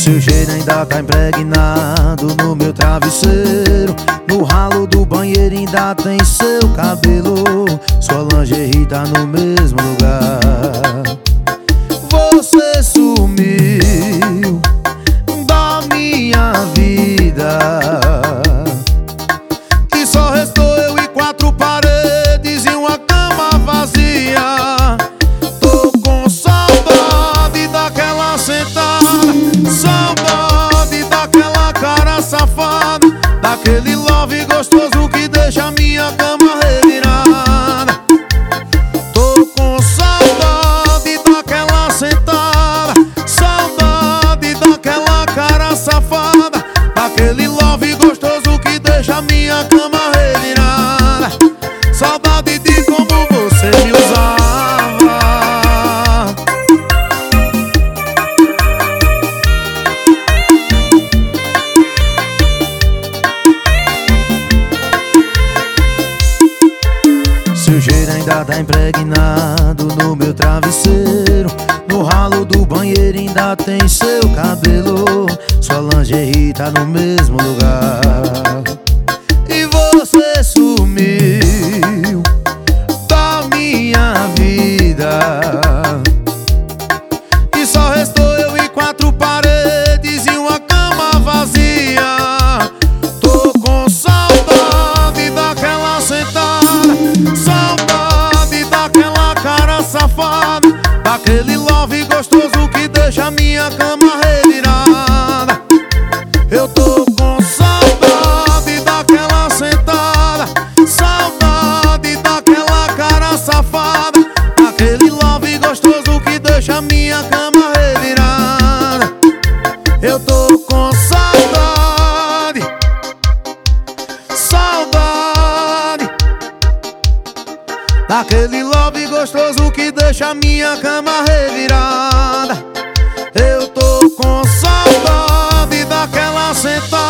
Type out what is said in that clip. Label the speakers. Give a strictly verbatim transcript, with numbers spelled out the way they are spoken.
Speaker 1: Seu cheiro ainda tá impregnado no meu travesseiro. No ralo do banheiro ainda tem seu cabelo. Sua lingerie tá no mesmo lugar. Você sumiu da minha vida e só restou eu e quatro paredes e uma cama vazia. Tô com saudade daquela sentada, saudade daquela cara safada, daquele love gostoso que deixa minha cama revirada. Tô com saudade daquela sentada, saudade daquela cara safada, daquele love gostoso que deixa minha cama revirada. Saudade de como você me usava. Seu cheiro ainda tá impregnado no meu travesseiro. No ralo do banheiro ainda tem seu cabelo. Sua lingerie tá no mesmo lugar. E você sumiu da minha vida e só restou eu e quatro paredes e uma cama vazia. Tô com saudade daquela sentada, saudade daquela cara safada, daquele love gostoso que deixa minha cama revirada. Eu tô com saudade daquela sentada, saudade daquela cara safada, daquele love gostoso que deixa minha cama revirada. Eu tô com saudade, saudade daquele love gostoso que deixa minha cama revirada. Eu tô com saudade daquela sentada,